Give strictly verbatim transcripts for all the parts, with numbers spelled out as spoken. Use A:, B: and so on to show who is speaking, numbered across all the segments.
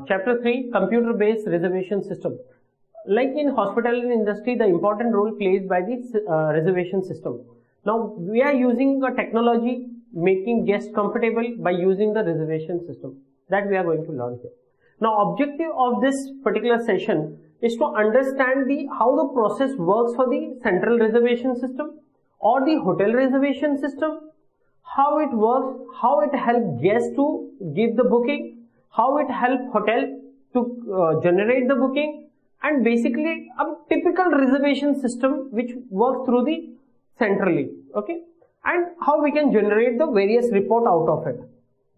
A: chapter three, computer based reservation system. Like in hospitality industry, the important role played by the uh, reservation system. Now we are using a technology making guests comfortable by using the reservation system that we are going to learn here. Now objective of this particular session is to understand the how the process works for the central reservation system or the hotel reservation system, how it works, how it helps guests to give the booking, how it helps hotel to uh, generate the booking, and basically a typical reservation system which works through the centrally, okay, and how we can generate the various report out of it.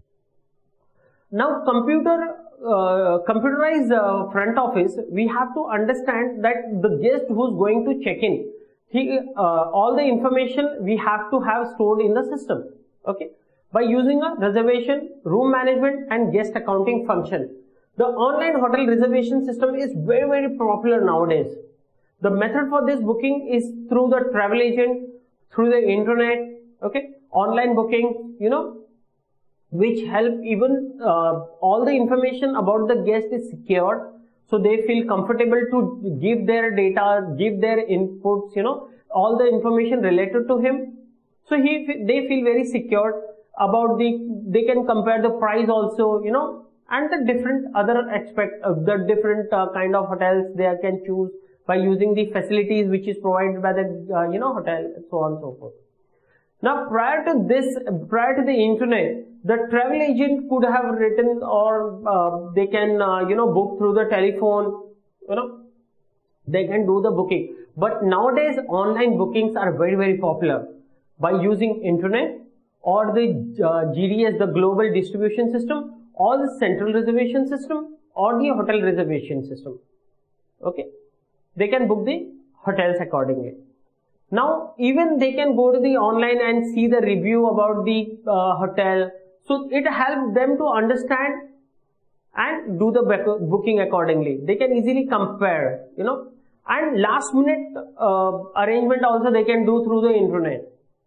A: Now computer uh, computerized uh, front office, we have to understand that the guest who's going to check in, he uh, all the information we have to have stored in the system, okay, by using a reservation, room management and guest accounting function. The online hotel reservation system is very very popular nowadays. The method for this booking is through the travel agent, through the internet, okay, online booking, you know, which help even uh, all the information about the guest is secured, so they feel comfortable to give their data, give their inputs, you know, all the information related to him. So he, they feel very secure about the, they can compare the price also, you know, and the different other aspect of the different uh, kind of hotels they can choose by using the facilities which is provided by the, uh, you know, hotel, so on and so forth. Now prior to this, prior to the internet, the travel agent could have written or uh, they can, uh, you know, book through the telephone, you know, they can do the booking. But nowadays online bookings are very very popular by using internet or the uh, G D S, the global distribution system, or the central reservation system or the hotel reservation system, okay. They can book the hotels accordingly. Now even they can go to the online and see the review about the uh, hotel, so it helps them to understand and do the booking accordingly. They can easily compare, you know, and last minute uh, arrangement also they can do through the internet.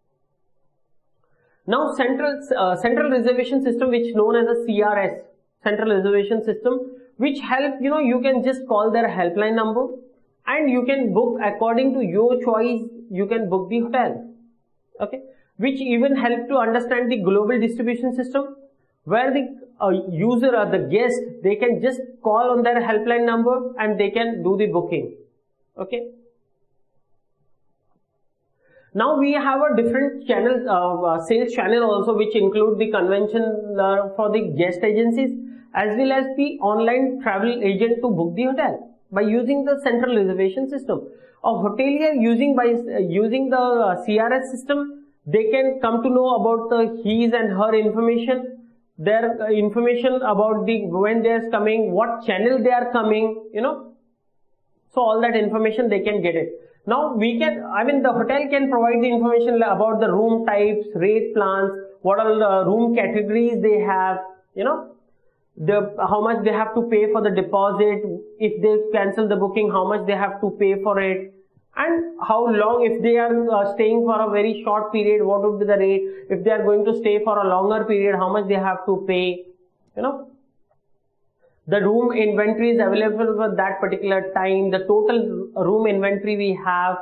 A: Now central uh, central reservation system, which known as a C R S, central reservation system, which help, you know, you can just call their helpline number and you can book according to your choice. You can book the hotel, okay, which even help to understand the global distribution system, where the uh, user or the guest, they can just call on their helpline number and they can do the booking, okay. Now we have a different channel, uh, sales channel also, which include the convention uh, for the guest agencies as well as the online travel agent to book the hotel by using the central reservation system. A hotelier using by uh, using the uh, C R S system, they can come to know about the his and her information, their uh, information about the when they are coming, what channel they are coming, you know. So all that information they can get it. Now we can, I mean the hotel can provide the information about the room types, rate plans, what are the room categories they have, you know, the how much they have to pay for the deposit, if they cancel the booking, how much they have to pay for it, and how long, if they are uh, staying for a very short period, what would be the rate, if they are going to stay for a longer period, how much they have to pay, you know. The room inventory is available for that particular time, the total room inventory we have,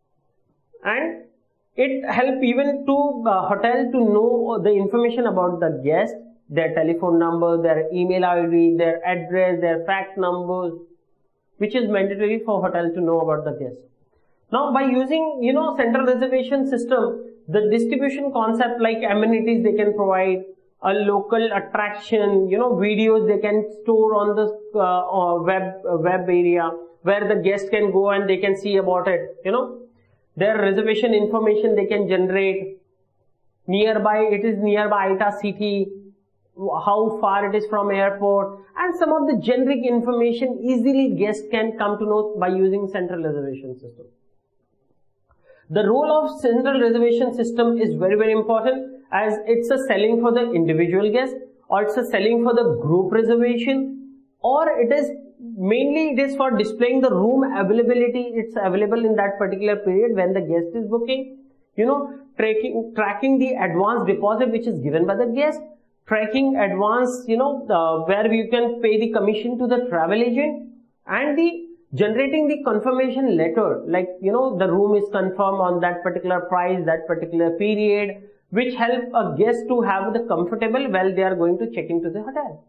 A: and it helps even to uh, hotel to know the information about the guest, their telephone number, their email I D, their address, their fax numbers, which is mandatory for hotel to know about the guest. Now by using, you know, central reservation system, the distribution concept like amenities they can provide, a local attraction, you know, videos they can store on the uh, web uh, web area where the guest can go and they can see about it, you know, their reservation information they can generate, nearby, it is nearby Ita city, how far it is from airport, and some of the generic information easily guests can come to know by using central reservation system. The role of central reservation system is very very important, as it's a selling for the individual guest, or it's a selling for the group reservation, or it is mainly it is for displaying the room availability. It's available in that particular period when the guest is booking, you know, tracking tracking the advance deposit which is given by the guest, tracking advance, you know, uh, where you can pay the commission to the travel agent, and the generating the confirmation letter, like, you know, the room is confirmed on that particular price, that particular period, which help a guest to have the comfortable while they are going to check into the hotel.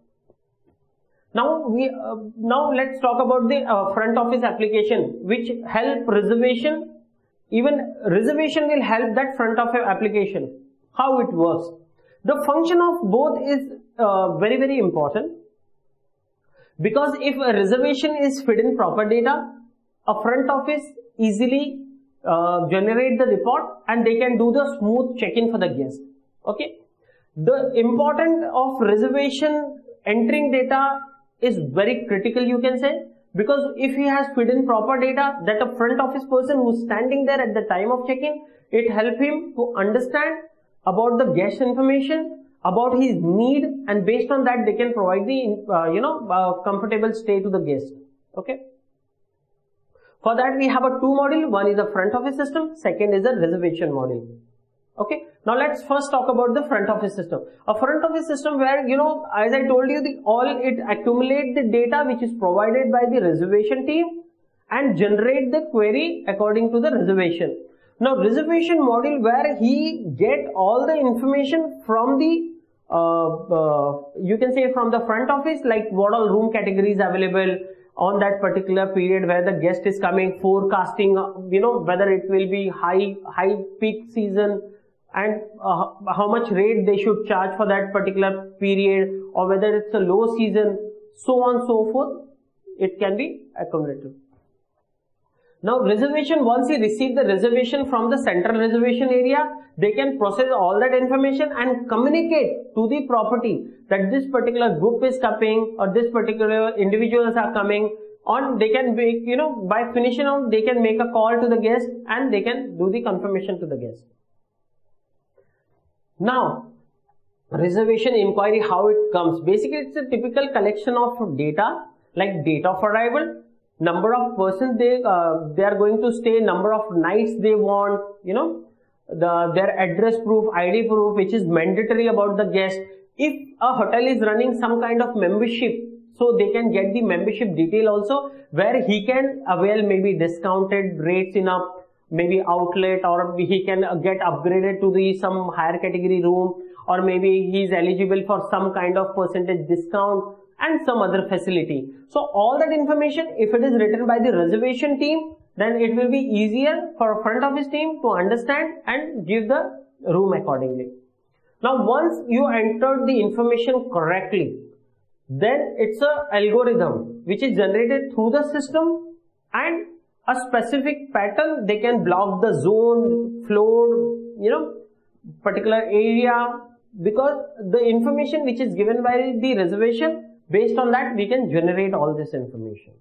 A: Now we uh, now let's talk about the uh, front office application, which help reservation. Even reservation will help that front office application. How it works? The function of both is uh, very very important, because if a reservation is fed in proper data, a front office easily uh, generate the report and they can do the smooth check-in for the guest. Okay. The importance of reservation entering data is very critical, you can say, because if he has fed in proper data, that a front office person who's standing there at the time of check-in, it help him to understand about the guest information, about his need, and based on that they can provide the uh, you know uh, comfortable stay to the guest. Okay. For that we have a two module. One is a front office system, second is a reservation module. Okay. Now let's first talk about the front office system. A front office system where, you know, as I told you, the all it accumulate the data which is provided by the reservation team and generate the query according to the reservation. Now reservation module where he get all the information from the uh, uh, you can say from the front office, like what all room categories available on that particular period where the guest is coming, forecasting, you know, whether it will be high high peak season, and uh, how much rate they should charge for that particular period, or whether it's a low season, so on so forth, it can be accumulated. Now reservation, once you receive the reservation from the central reservation area, they can process all that information and communicate to the property that this particular group is coming or this particular individuals are coming on. They can make, you know, by finishing out, they can make a call to the guest and they can do the confirmation to the guest. Now, reservation inquiry, how it comes. Basically, it's a typical collection of data, like date of arrival, number of persons they uh, they are going to stay, number of nights they want, you know, the their address proof, I D proof, which is mandatory about the guest. If a hotel is running some kind of membership, so they can get the membership detail also, where he can avail maybe discounted rates in a maybe outlet, or he can get upgraded to the some higher category room, or maybe he is eligible for some kind of percentage discount and some other facility. So all that information, if it is written by the reservation team, then it will be easier for front office team to understand and give the room accordingly. Now once you entered the information correctly, then it's a algorithm which is generated through the system, and a specific pattern, they can block the zone, floor, you know, particular area, because the information which is given by the reservation, based on that we can generate all this information.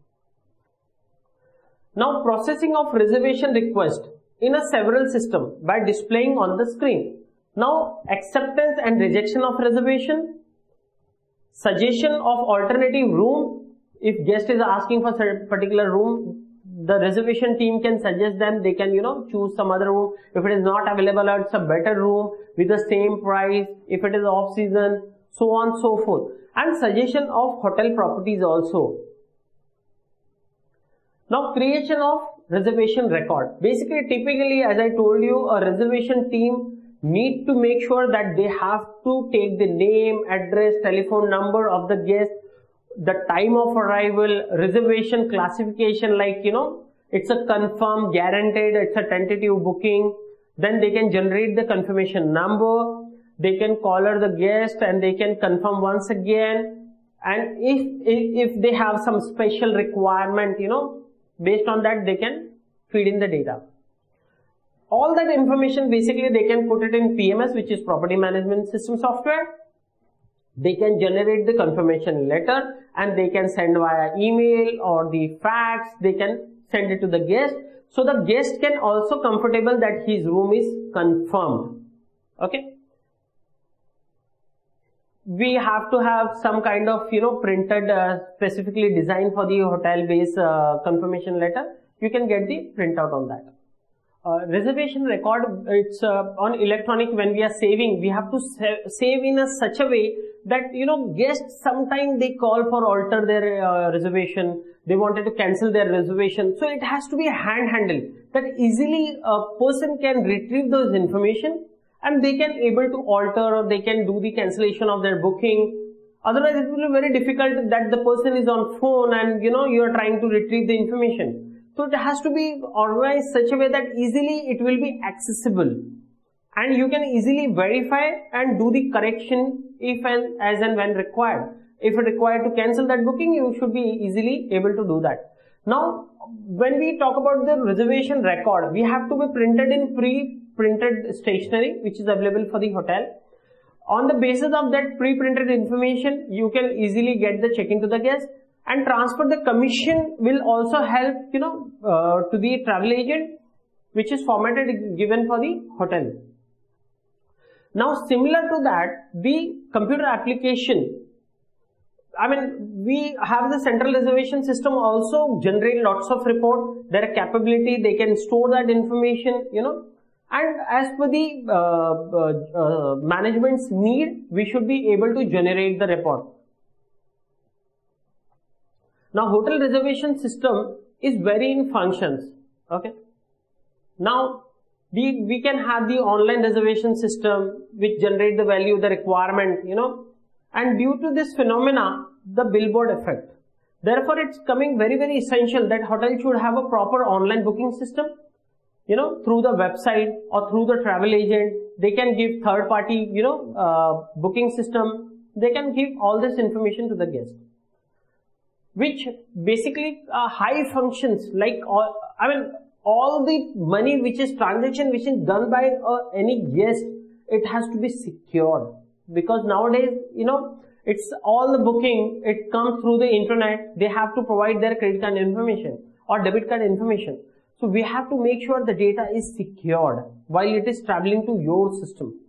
A: Now processing of reservation request in a several system by displaying on the screen. Now acceptance and rejection of reservation, suggestion of alternative room. If guest is asking for a particular room, the reservation team can suggest them, they can, you know, choose some other room. If it is not available, it's a better room with the same price. If it is off season, so on so forth. And suggestion of hotel properties also. Now creation of reservation record. Basically, typically, as I told you, a reservation team need to make sure that they have to take the name, address, telephone number of the guest, the time of arrival, reservation classification, like, you know, it's a confirmed, guaranteed, it's a tentative booking. Then they can generate the confirmation number, they can caller the guest and they can confirm once again. And if, if, if they have some special requirement, you know, based on that they can feed in the data. All that information basically they can put it in P M S, which is property management system software. They can generate the confirmation letter and they can send via email or the fax, they can send it to the guest. So the guest can also comfortable that his room is confirmed. Okay. We have to have some kind of, you know, printed, uh, specifically designed for the hotel based uh, confirmation letter. You can get the printout on that. Uh, reservation record, it's uh, on electronic. When we are saving, we have to sa save in a such a way that, you know, guests sometimes they call for alter their uh, reservation, they wanted to cancel their reservation. So it has to be hand handled, that easily a person can retrieve those information and they can able to alter or they can do the cancellation of their booking. Otherwise it will be very difficult that the person is on phone and, you know, you are trying to retrieve the information. So it has to be organized such a way that easily it will be accessible and you can easily verify and do the correction if and as and when required. If required to cancel that booking, you should be easily able to do that. Now, when we talk about the reservation record, we have to be printed in pre-printed stationery which is available for the hotel. On the basis of that pre-printed information, you can easily get the check-in to the guest, and transfer the commission will also help, you know, uh, to the travel agent, which is formatted given for the hotel. Now, similar to that, the computer application, I mean, we have the central reservation system also generate lots of report. Their capability, they can store that information, you know, and as per the uh, uh, uh, management's need, we should be able to generate the report. Now, hotel reservation system is very in functions. Okay. Now, we we can have the online reservation system which generate the value, the requirement, you know, and due to this phenomena, the billboard effect. Therefore, it's coming very very essential that hotel should have a proper online booking system. You know, through the website or through the travel agent, they can give third party, you know, uh, booking system. They can give all this information to the guest, which basically uh, high functions like all, I mean, all the money which is transaction which is done by uh, any guest, it has to be secured, because nowadays, you know, it's all the booking, it comes through the internet. They have to provide their credit card information or debit card information. So we have to make sure the data is secured while it is traveling to your system.